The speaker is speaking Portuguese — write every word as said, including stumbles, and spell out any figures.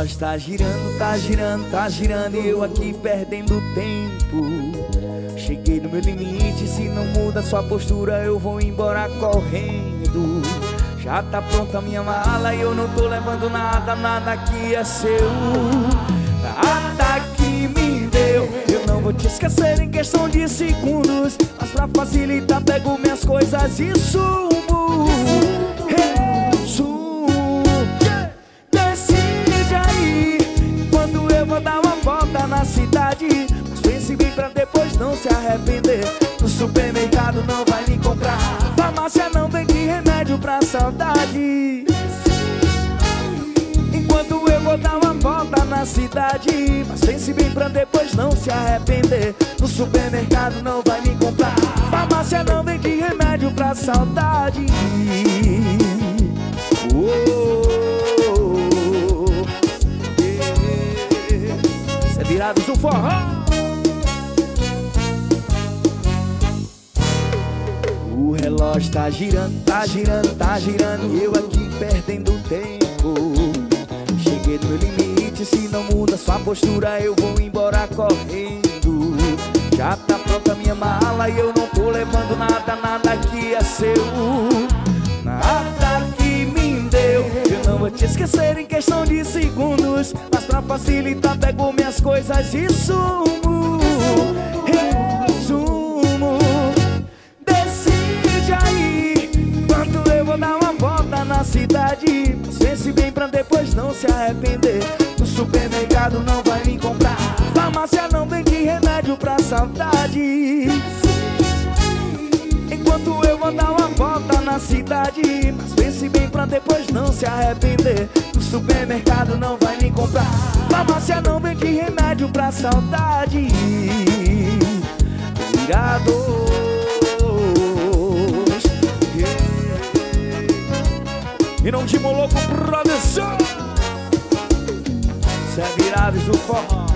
relógio tá girando, tá girando, tá girando e eu aqui perdendo tempo. Cheguei no meu limite, se não muda sua postura eu vou embora correndo. Já tá pronta a minha mala e eu não tô levando nada, nada que é seu. Nada que me deu, eu não vou te esquecer em questão de segundos, mas pra facilitar pego minhas coisas e sumo. Resumo, decide aí quando eu vou dar uma volta na cidade. Mas pense bem pra depois não se arrepender. No supermercado não vai me comprar, farmácia não vende remédio pra saudade. Enquanto eu vou dar uma volta na cidade, mas pense bem pra depois não se arrepender. No supermercado não vai me comprar, farmácia não vende remédio pra saudade. Oh, yeah. Cê é virados do forró. O relógio tá girando, tá girando, tá girando e eu aqui perdendo tempo. Cheguei no meu limite, se não muda sua postura eu vou embora correndo. Já tá pronta a minha mala e eu não tô levando nada, nada que é seu. Nada que me deu, eu não vou te esquecer em questão de segundos, mas pra facilitar pego minhas coisas e sumo. Resumo, decide aí quanto eu vou dar uma volta na cidade. Mas pense bem pra depois não se arrepender. No supermercado não vai me comprar, farmácia não vende remédio pra saudade. Enquanto eu vou dar uma volta na cidade, mas pense bem pra depois não se arrepender. No supermercado não vai me comprar, farmácia não vende remédio pra saudade. Virados, yeah. E não de Moloco Produção, cê é Virados do forró.